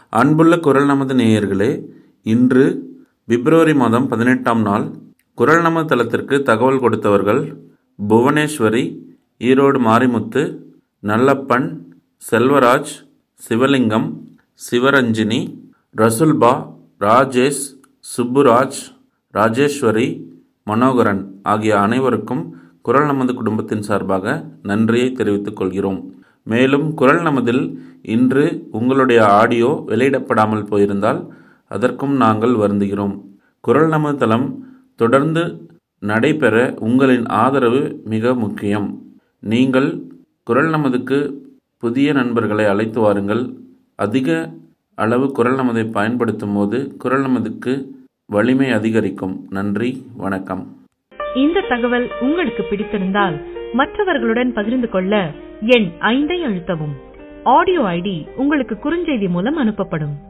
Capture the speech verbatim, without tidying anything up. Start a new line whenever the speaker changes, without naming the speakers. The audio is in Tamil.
அன்புள்ள குரல் நமது நேயர்களே, இன்று பிப்ரவரி மாதம் பதினெட்டாம் நாள். குரல் நமது தளத்திற்கு தகவல் கொடுத்தவர்கள் புவனேஸ்வரி, ஈரோடு மாரிமுத்து, நல்லப்பன், செல்வராஜ், சிவலிங்கம், சிவரஞ்சினி, ரசுல்பா, ராஜேஷ், சுப்புராஜ், ராஜேஸ்வரி, மனோகரன் ஆகிய அனைவருக்கும் குரல் நமது குடும்பத்தின் சார்பாக நன்றியை தெரிவித்துக் கொள்கிறோம். மேலும் குரல் நமதில் இன்று உங்களுடைய ஆடியோ வெளியிடப்படாமல் போயிருந்தால் அதற்கும் நாங்கள் வருந்துகிறோம். குரல் நமது தளம் தொடர்ந்து நடைபெற உங்களின் ஆதரவு மிக முக்கியம். நீங்கள் குரல் நமதுக்கு புதிய நண்பர்களை அழைத்து வாருங்கள். அதிக அளவு குரல் நமதை பயன்படுத்தும் போது குரல் நமதுக்கு வலிமை அதிகரிக்கும். நன்றி, வணக்கம்.
இந்த தகவல் உங்களுக்கு பிடித்திருந்தால் மற்றவர்களுடன் பகிர்ந்து கொள்ள எண் ஐந்தை அழுத்தவும். ஆடியோ ஐடி உங்களுக்கு குறுஞ்செய்தி மூலம் அனுப்பப்படும்.